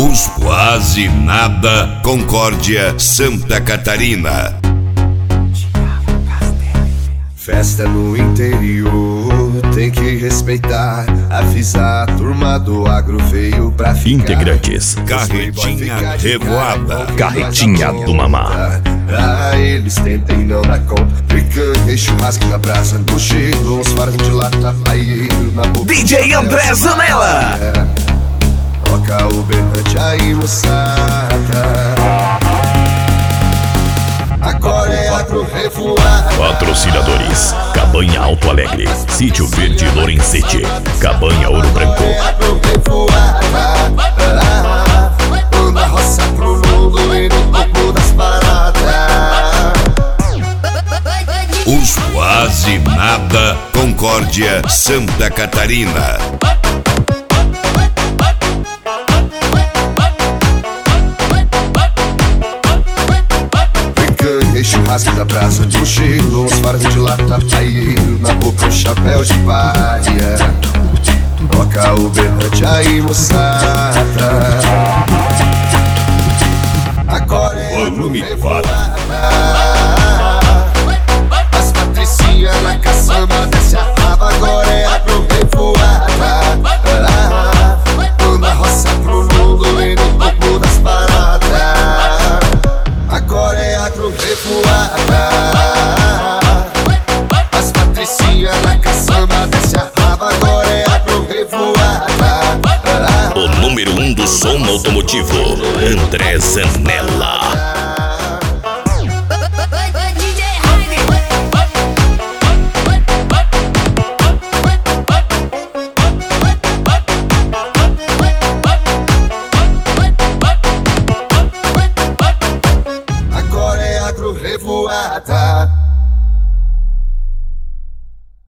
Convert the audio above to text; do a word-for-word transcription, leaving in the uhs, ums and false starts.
Os Quase Nada, Concórdia, Santa Catarina. Festa no interior, tem que respeitar. Avisar a turma do agro veio pra ficar. Integrantes: Carretinha Revoada, Carretinha do Mamá. Ah, eles tentem não dar conta. Picanha e churrasco na brasa, no cheiro, uns fardos de lata, paieiro na boca. D J André Zanella. Toca o berrante aí, moçada. Agora é agro revoada. Patrocinadores: Cabanha Alto Alegre, Sítio Verde Lorenzetti, Cabanha Ouro Branco. É agro revoada. Manda a roça pro mundo e no topo das paradas. Os Quase Nada, Concórdia, Santa Catarina. Picanha e churrasco da brasa, no cheiro, uns fardos de lata, paieiro na boca, um chapéu de palha. Toca o berrante aí, moçada. Agora é Volume revoada. As patricinhas na caçamba, desce a raba. Agora é agro revoada. Manda a roça pro mundo e no topo das paradas. Agora é agro revoada. As patricinhas na caçamba, desce a raba. Agora é agro revoada. O número um do som automotivo, André Zanella. Agora é agro revoada.